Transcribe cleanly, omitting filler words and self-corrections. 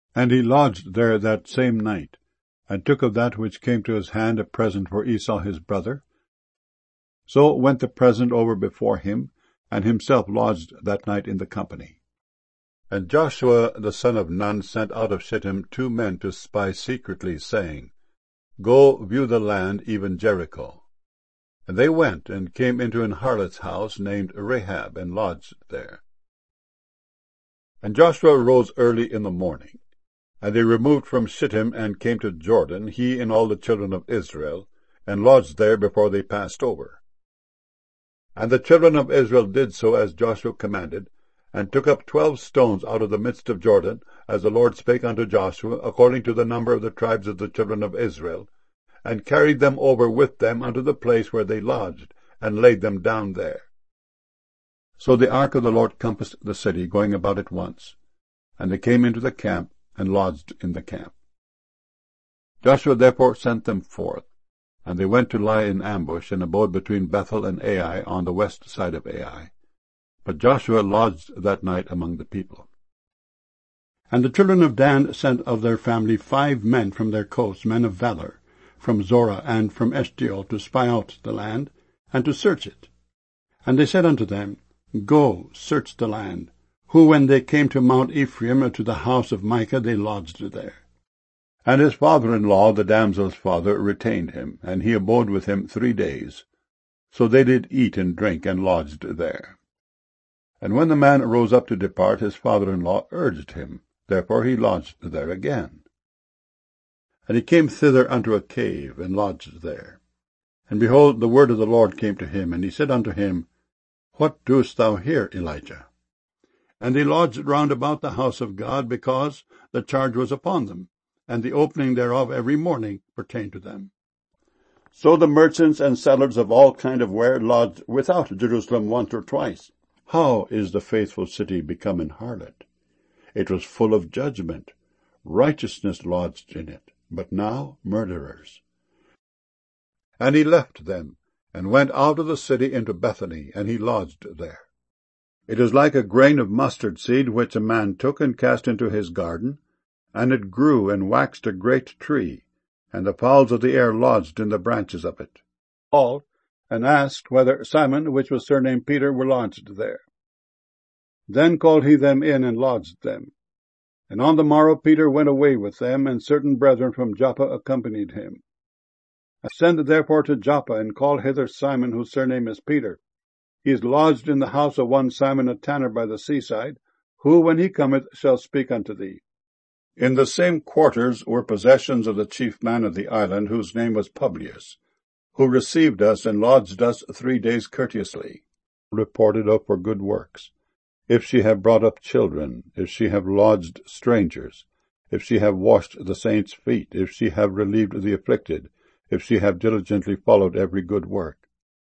And he lodged there that same night, and took of that which came to his hand a present for Esau his brother. So went the present over before him, and himself lodged that night in the company. And Joshua the son of Nun sent out of Shittim 2 men to spy secretly, saying, Go view the land, even Jericho. And they went, and came into an harlot's house named Rahab, and lodged there. And Joshua rose early in the morning, and they removed from Shittim, and came to Jordan, he and all the children of Israel, and lodged there before they passed over. And the children of Israel did so as Joshua commanded, and took up 12 stones out of the midst of Jordan, as the Lord spake unto Joshua, according to the number of the tribes of the children of Israel, and carried them over with them unto the place where they lodged, and laid them down there. So the ark of the Lord compassed the city, going about it once. And they came into the camp, and lodged in the camp. Joshua therefore sent them forth, and they went to lie in ambush, and abode between Bethel and Ai, on the west side of Ai. But Joshua lodged that night among the people. And the children of Dan sent of their family 5 men from their coasts, men of valor, from Zorah and from Eshtaol, to spy out the land, and to search it. And they said unto them, Go, search the land. Who, when they came to Mount Ephraim, to the house of Micah, they lodged there. And his father-in-law, the damsel's father, retained him, and he abode with him 3 days. So they did eat and drink, and lodged there. And when the man rose up to depart, his father-in-law urged him. Therefore he lodged there again. And he came thither unto a cave, and lodged there. And behold, the word of the Lord came to him, and he said unto him, What doest thou here, Elijah? And they lodged round about the house of God, because the charge was upon them, and the opening thereof every morning pertained to them. So the merchants and sellers of all kind of ware lodged without Jerusalem once or twice. How is the faithful city become an harlot? It was full of judgment. Righteousness lodged in it, but now murderers. And he left them, and went out of the city into Bethany, and he lodged there. It is like a grain of mustard seed, which a man took and cast into his garden, and it grew and waxed a great tree, and the fowls of the air lodged in the branches of it. All, and asked whether Simon, which was surnamed Peter, were lodged there. Then called he them in, and lodged them. And on the morrow Peter went away with them, and certain brethren from Joppa accompanied him. Ascend therefore to Joppa, and call hither Simon, whose surname is Peter. He is lodged in the house of one Simon a tanner by the seaside, who, when he cometh, shall speak unto thee. In the same quarters were possessions of the chief man of the island, whose name was Publius, who received us and lodged us 3 days courteously, reported of for good works, if she have brought up children, if she have lodged strangers, if she have washed the saints' feet, if she have relieved the afflicted, if she have diligently followed every good work.